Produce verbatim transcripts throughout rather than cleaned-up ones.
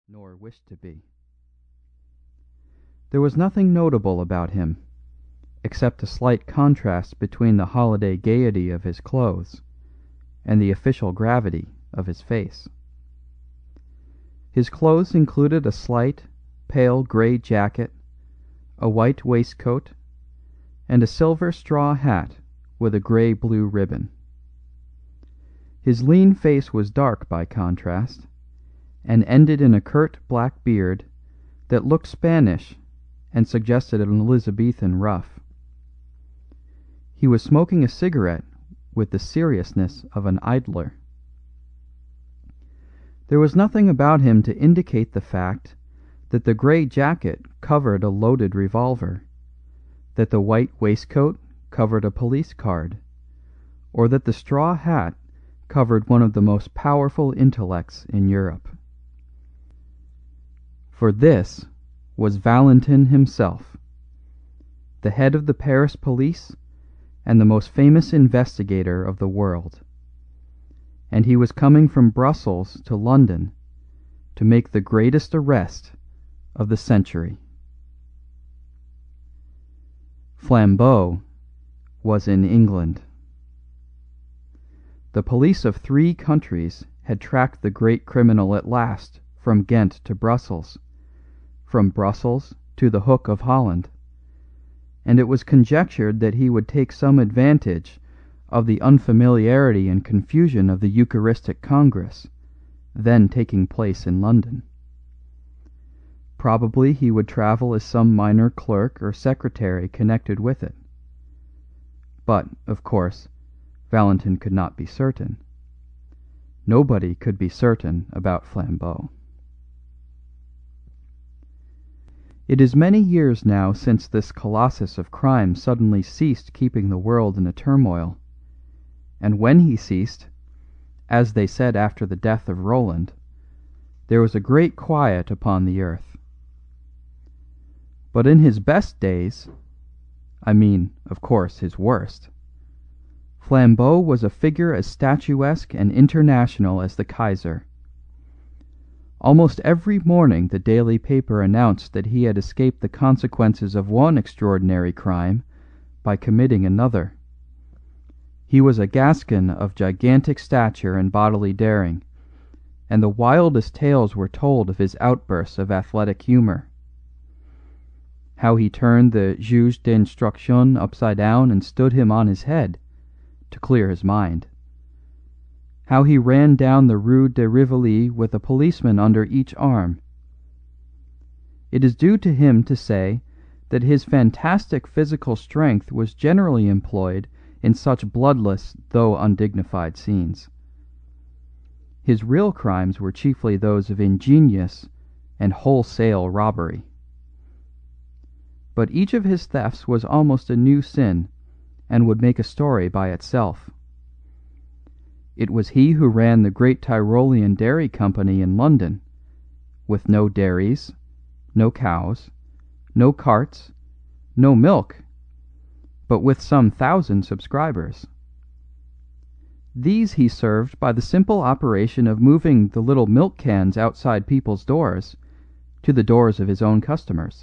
nor wished to be. There was nothing notable about him, except a slight contrast between the holiday gaiety of his clothes and the official gravity of his face. His clothes included a slight, pale grey jacket, a white waistcoat, and a silver straw hat with a grey-blue ribbon. His lean face was dark by contrast, and ended in a curt black beard that looked Spanish and suggested an Elizabethan ruff. He was smoking a cigarette with the seriousness of an idler. There was nothing about him to indicate the fact that the grey jacket covered a loaded revolver, that the white waistcoat covered a police card, or that the straw hat covered one of the most powerful intellects in Europe. For this was Valentin himself, the head of the Paris police and the most famous investigator of the world, and he was coming from Brussels to London to make the greatest arrest of the century. Flambeau was in England. The police of three countries had tracked the great criminal at last from Ghent to Brussels, from Brussels to the Hook of Holland, and it was conjectured that he would take some advantage of the unfamiliarity and confusion of the Eucharistic Congress, then taking place in London. Probably he would travel as some minor clerk or secretary connected with it. But, of course, Valentin could not be certain. Nobody could be certain about Flambeau. It is many years now since this colossus of crime suddenly ceased keeping the world in a turmoil, and when he ceased, as they said after the death of Roland, there was a great quiet upon the earth. But in his best days, I mean, of course, his worst, Flambeau was a figure as statuesque and international as the Kaiser. Almost every morning the daily paper announced that he had escaped the consequences of one extraordinary crime by committing another. He was a Gascon of gigantic stature and bodily daring, and the wildest tales were told of his outbursts of athletic humour. How he turned the juge d'instruction upside down and stood him on his head, to clear his mind. How he ran down the Rue de Rivoli with a policeman under each arm. It is due to him to say that his fantastic physical strength was generally employed in such bloodless though undignified scenes. His real crimes were chiefly those of ingenious and wholesale robbery. But each of his thefts was almost a new sin, and would make a story by itself. It was he who ran the great Tyrolean Dairy Company in London, with no dairies, no cows, no carts, no milk, but with some thousand subscribers. These he served by the simple operation of moving the little milk cans outside people's doors to the doors of his own customers.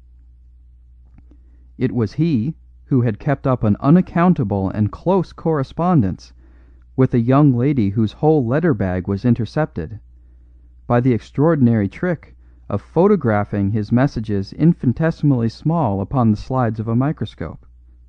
It was he who had kept up an unaccountable and close correspondence with a young lady whose whole letter bag was intercepted, by the extraordinary trick of photographing his messages infinitesimally small upon the slides of a microscope.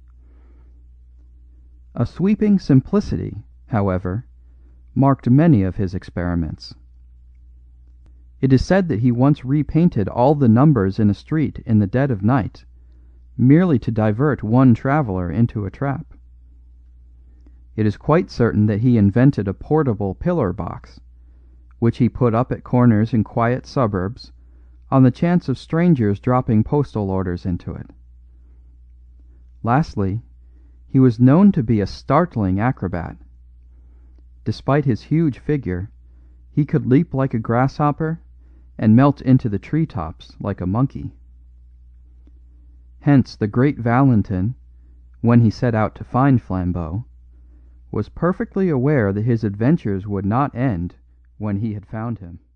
A sweeping simplicity, however, marked many of his experiments. It is said that he once repainted all the numbers in a street in the dead of night, merely to divert one traveller into a trap. It is quite certain that he invented a portable pillar box, which he put up at corners in quiet suburbs, on the chance of strangers dropping postal orders into it. Lastly, he was known to be a startling acrobat. Despite his huge figure, he could leap like a grasshopper and melt into the treetops like a monkey. Hence the great Valentin, when he set out to find Flambeau, was perfectly aware that his adventures would not end when he had found him.